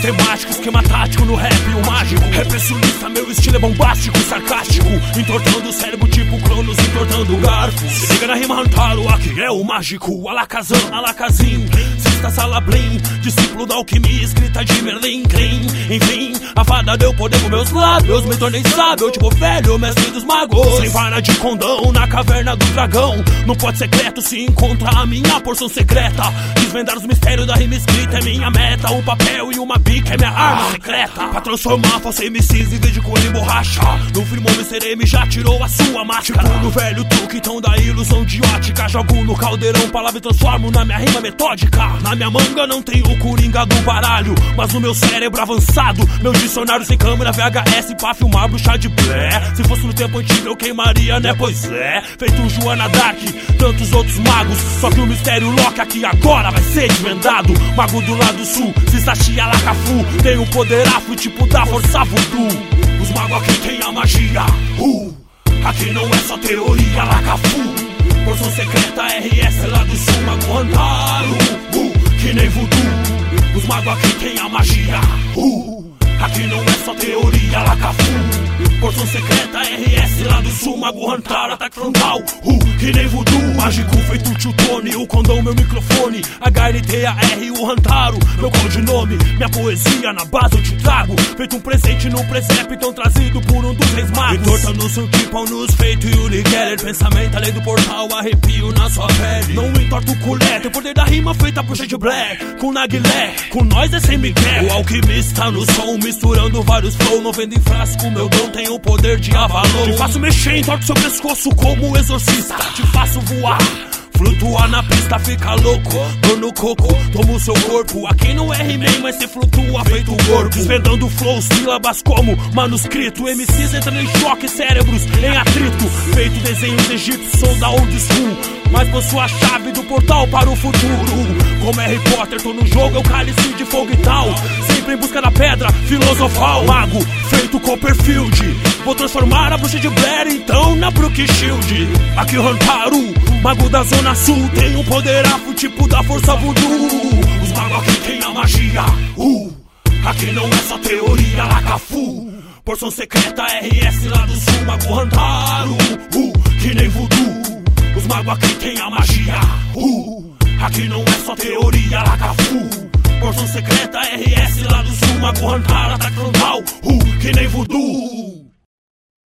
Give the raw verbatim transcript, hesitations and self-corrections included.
matemático, esquema tático no rap, o mágico. Repressionista, meu estilo é bombástico, sarcástico, entortando o cérebro tipo Cronos, entortando garfos. Se liga na rima Hantaro, aqui é o mágico. Alakazam, Alakazim, Sista Salablim, discípulo da alquimia, escrita de Merlin, Clean. Enfim, a fada deu poder com meus lábios, me tornei sábio, tipo velho, mestre dos magos. Sem vara de condão, na caverna do dragão. No pote secreto se encontra a minha porção secreta. Desvendar os mistérios da rima escrita é minha meta. Um papel e uma bica é minha arma secreta. Pra transformar falsa M Cs em vez de coelho em borracha. No firmou mister M já tirou a sua máscara. Tipo no velho truque, então da ilusão de ótica. Jogo no caldeirão, palavra e transformo na minha rima metódica. Na minha manga não tem o coringa do baralho, mas no meu cérebro avançado, meu dicionário sem câmera V H S pra filmar bruxa de Blair. Se fosse no tempo antigo eu queimaria, né? Pois é, feito Joana Dark, tantos outros magos. Só que o mistério Loki aqui agora vai ser desvendado. Mago do lado sul, Sisashi Alakafu, tem o poder afro tipo da força voodoo. Os magos aqui tem a magia, uh, aqui não é só teoria, Alakafu. Porção secreta R S lá do sul, Mago Hantaro, uh, que nem voodoo. Os magos aqui tem a magia, uh, aqui não é só teoria, Alakafu. Porção secreta R S lá do sul, Mago Hantaro, ataque frontal, uh, que nem voodoo. Mágico feito tio Tony, o condão meu microfone. H N T A R, o Hantaro, meu codinome. Minha poesia na base eu te trago, feito um presente no presépio, então trazido por um dos reis magos. Entortando seu tipo ao nos feito Yuri Geller. Pensamento além do portal, arrepio na sua pele. Não entorta o culé, tem o poder da rima feita por Shade Black. Com Naguilé, com nós é sem Miguel. O alquimista no som, misturando vários flow. Não vendo em frasco, meu dom tem o poder de Avalon. Te faço mexer, entorto seu pescoço como exorcista. Te faço voar, flutuar na pista, fica louco. Dor no coco, tomo seu corpo. Aqui não é He-Man, mas cê flutua feito corpo. Desvendando flow, sílabas como manuscrito. M Cs entrando em choque, cérebros em atrito. Feito desenhos egípcios, sou da old school, mas possui a chave do portal para o futuro. Como Harry Potter, tô no jogo, é o cálice de fogo e tal. Sempre em busca da pedra filosofal. Mago, feito Copperfield, vou transformar a bruxa de Blair então na Brooke Shield. Aqui o Hantaro, mago da zona sul, tem um poder afro tipo da força voodoo. Os magos aqui tem a magia, uh, aqui não é só teoria, Alakafu. Porção secreta R S lá do sul, Mago Hantaro, uh, que nem voodoo. Os magos aqui tem a magia, uh, aqui não é só teoria, Alakafu. Porção secreta R S lá do sul, Mago Hantaro, ataque frontal, uh, que nem voodoo.